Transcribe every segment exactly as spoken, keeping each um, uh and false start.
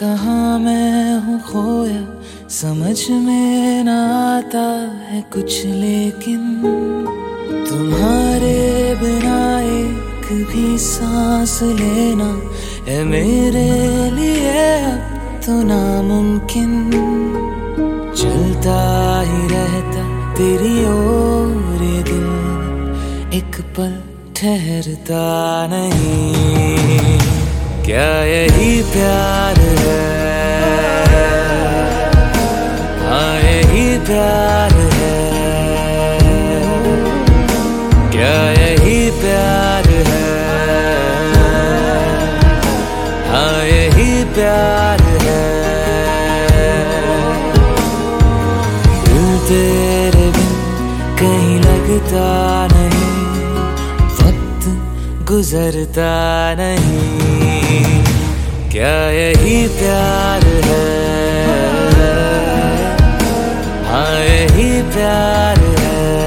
कहाँ मैं हूँ खोया, समझ में ना आता है कुछ, लेकिन तुम्हारे बिना एक भी सांस लेना है मेरे लिए अब तो नामुमकिन। चलता ही रहता तेरी ओर ये दिल, एक पल ठहरता नहीं। क्या यही प्यार है? हाँ यही प्यार है। क्या यही प्यार है? हाँ यही प्यार है। दिल तेरे बिन कहीं लगता नहीं, वक्त गुजरता नहीं। क्या यही प्यार है? हाँ यही प्यार है।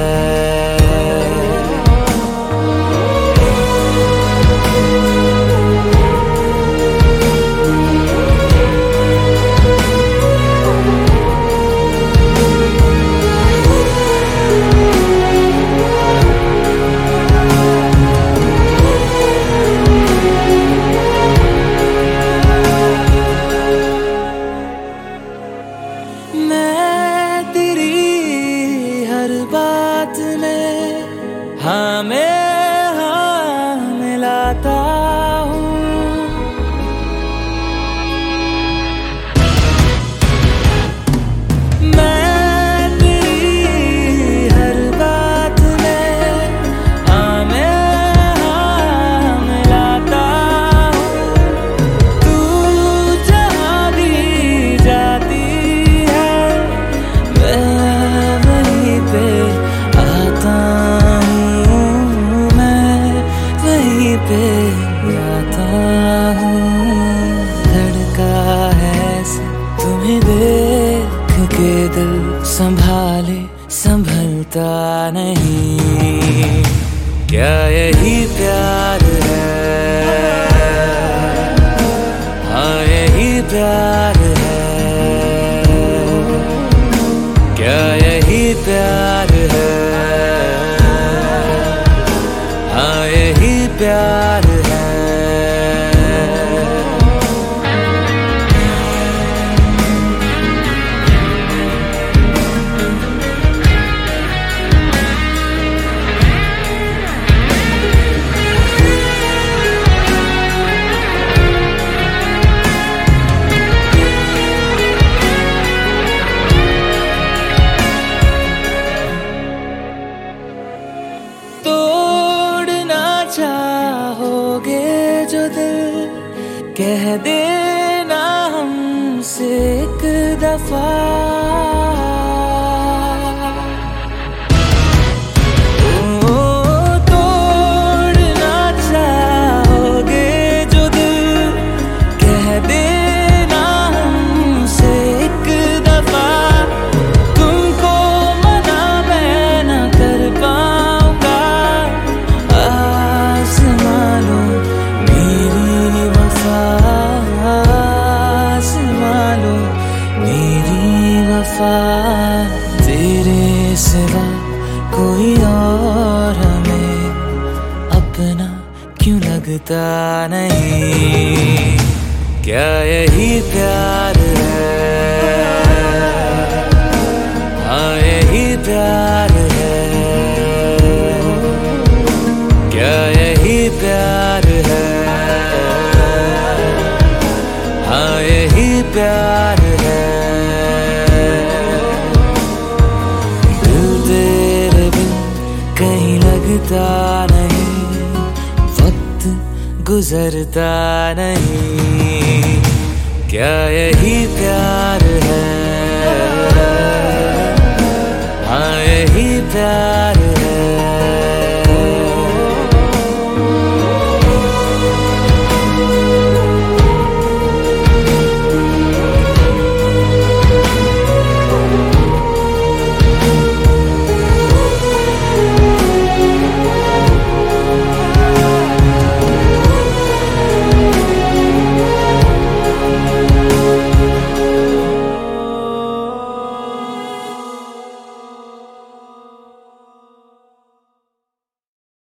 बात में हाँ मैं हाँ मिलाता हूँ। मैं तेरी हर बात में हाँ मैं हाँ मिलाता हूँ। तू जहाँ भी जाती है मैं वहीं पे आता हूँ, मैं वहीं पे आता हूँ। धड़का है ऐसे तुम्हें देख के दिल, संभाले संभलता नहीं। क्या यही प्यार है? हाँ यही प्यार है। क्या यही प्यार है? हाँ यही प्यार है। चाहोगे जो दिल, कह देना हमसे एक दफा। ओ, तोड़ना चाहोगे जो दिल, कह देना हमसे एक दफा। तुमको मना मैं न कर पाऊंगा, तेरे सिवा कोई और हमें अपना क्यों लगता नहीं। क्या यही प्यार है? हाँ यही प्यार है। क्या यही प्यार है? हाँ यही प्यार है। कहीं लगता नहीं, वक्त गुजरता नहीं। क्या यही प्यार है? हाँ यही प्यार